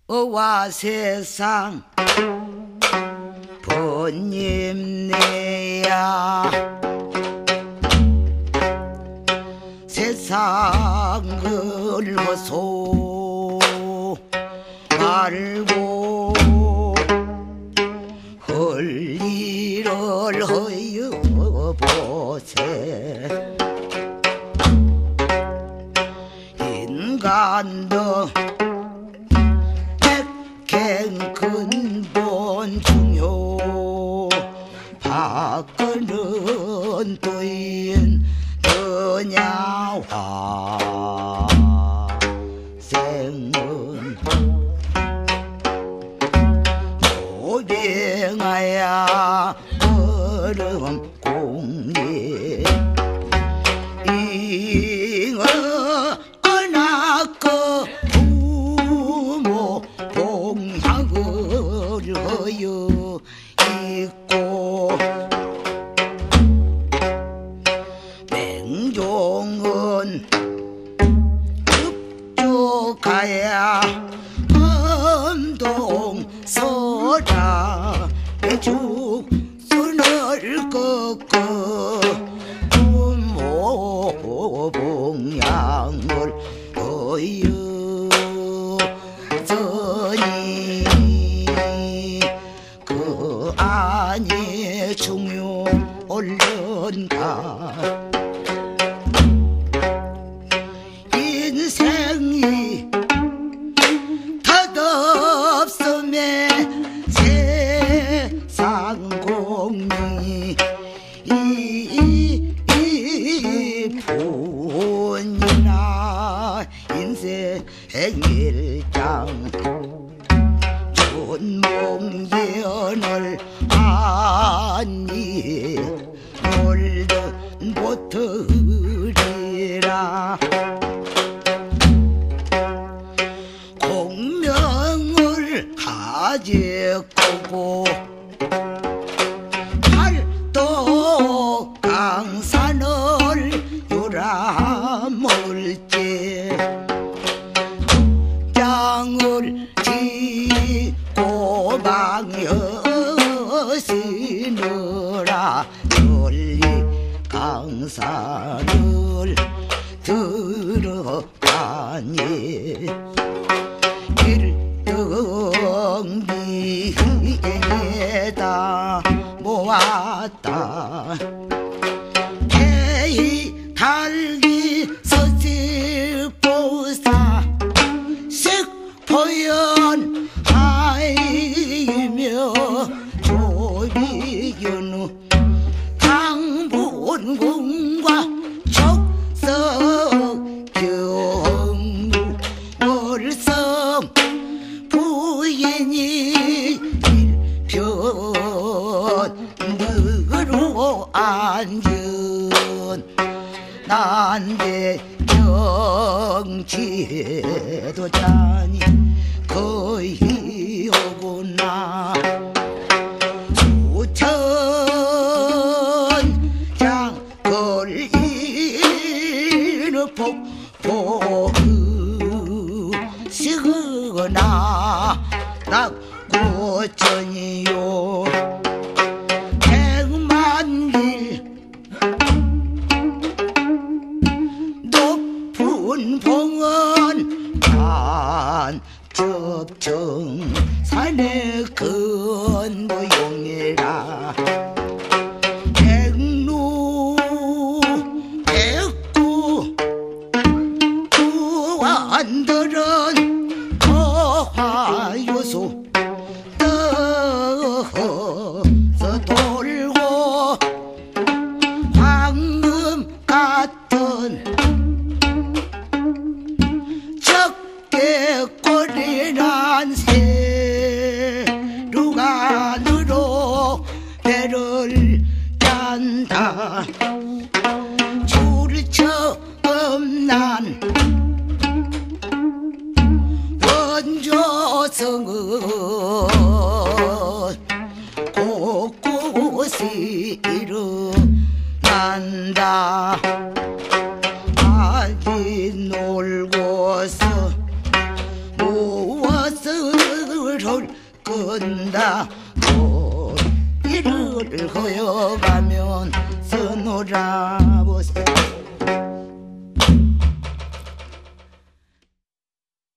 어와 세상 번님네야 세상을 허소 말고 할 일을 허여보세 인간도 백행 근본 중요 바꾸는 또인 너냐와 생은 모병하야 얼음 공리 잉어 어나꺼 부모 봉양을 허여 있고 맹종은 흡족하야 엄동 서라 죽순을 꺾어 부모 봉양을 허여 서니 그 안에 중요 얼른 가 인생이 덧없음에 세상 공명이 이뿐이나 인생 일장 존몽연을 아니 놀던 못하리라 공명을 가지고 팔도 강산을 요람을지 장을 지고 방여시느라 전리 강산을 들어가니 일등비에다 모았다 태희 달기 서식보사 식포연 하이며 조비견우 당분궁과 촉석경무 월성 부인이 일편으로 앉은 난데 정치도 자니 거의 오구나 수천 장걸이는 복시거나 낙고천이요 백만일 높은 봉은 반접정 산의 근무용이라 백루 백구 구안들은 거화요소 떠서 돌고 황금 같은 적개꼬리난 새루간으로 배를 짠다 줄을 처음 난 원조성은 곳곳이 일어난다 아기 놀고서 무엇을 불을 끈다 이를 허여가면 서놀아보세